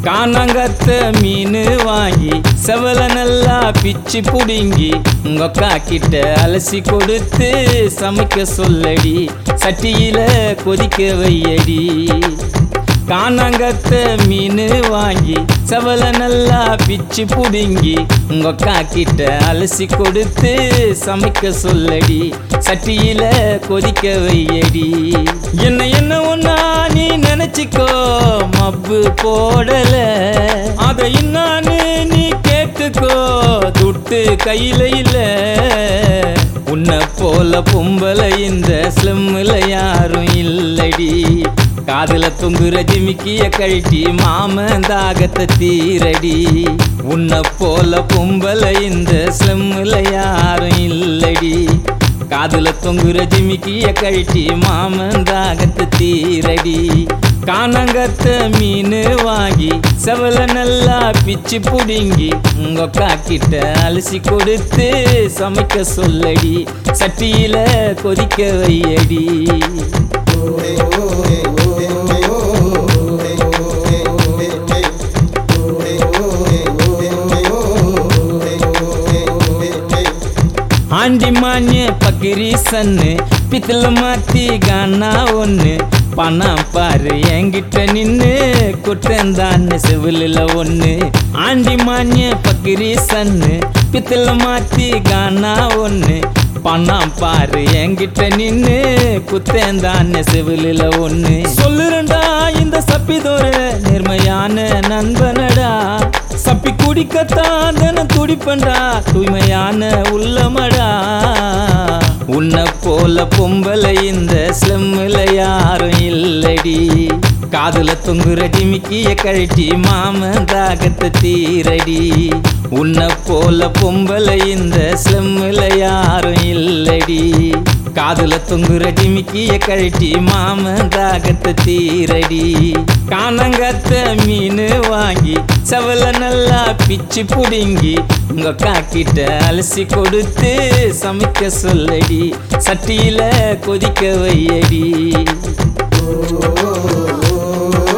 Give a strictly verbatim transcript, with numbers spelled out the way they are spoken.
காணாங்கத்த மீன் வாங்கி செவல நல்லா பிச்சு புடுங்கி உங்க அக்கா கிட்ட அலசி கொடுத்து சமைக்க சொல்லடி, சட்டியில கொதிக்க வையடி. காணாங்கத்த மீன் வாங்கி செவல நல்லா பிச்சு புடுங்கி உங்க அக்கா கிட்ட அலசி கொடுத்து சமைக்க சொல்லடி, சட்டியில கொதிக்க வையடி. என்ன என்ன ஒன்னா நீ நினைச்சிக்கோ, மப்பு போடல அத இன்னான்னு நீ கேட்டுக்கோ, துட்டு கையில இல்ல. உன்னை போல பொம்பளை இந்த ஸ்லிம்ல யாரும் இல்லடி. காதுல தொங்குற ஜிமிக்கிய கழட்டி மாமன் தாகத்தை தீரடி. உன்னை போல பொம்பளை இந்த ஸ்லிம்ல யாரும் இல்லடி. காதுல தொங்குற ஜிமிக்கிய கழட்டி மாமன் தாகத்தை தீரடி. காணாங்கத்த மீன் வாங்கி செவல நல்லா பிச்சு புடுங்கி உங்க அக்கா கிட்ட அலசி கொடுத்து சமைக்க சொல்லடி, சட்டியில கொதிக்க வையடி. ஆண்டி மானிய பக்கிரி சன்னு பித்தல மாத்தி கானா ஒன்னு, பணம் பாரு என்கிட்ட நின்னு குட்டந்தான்னு செவிலில் ஒன்னு. ஆண்டி மானிய பக்கிரி சன்னு பித்தல மாத்தி கானா ஒன்னு, பணம் பாரு என்கிட்ட நின்னு குத்தேந்தான்னு செவிலில் ஒன்னு. சொல்லுறண்டா இந்த சப்பிதோர நேர்மையான நண்பனடா, சப்பி குடிக்கத்தான் தினம் துடிப்பண்டா தூய்மையான உள்ளமடா. உன்னை போல பொம்பளை இந்த ஸ்லிம்ல யாரும் இல்லடி. காதுல தொங்குற ஜிமிக்கிய கழட்டி மாமன் தாகத்தை தீரடி. உன்னை போல பொம்பளை இந்த ஸ்லிம்ல யாரும் இல்லடி. காதுல தொங்குற ஜிமிக்கிய கழட்டி மாமன் தாகத்தை தீரடி. காணாங்கத்த மீன் வாங்கி செவல நல்லா பிச்சு புடுங்கி உங்க அக்கா கிட்ட அலசி கொடுத்து சமைக்க சொல்லடி, சட்டியில கொதிக்க வையடி.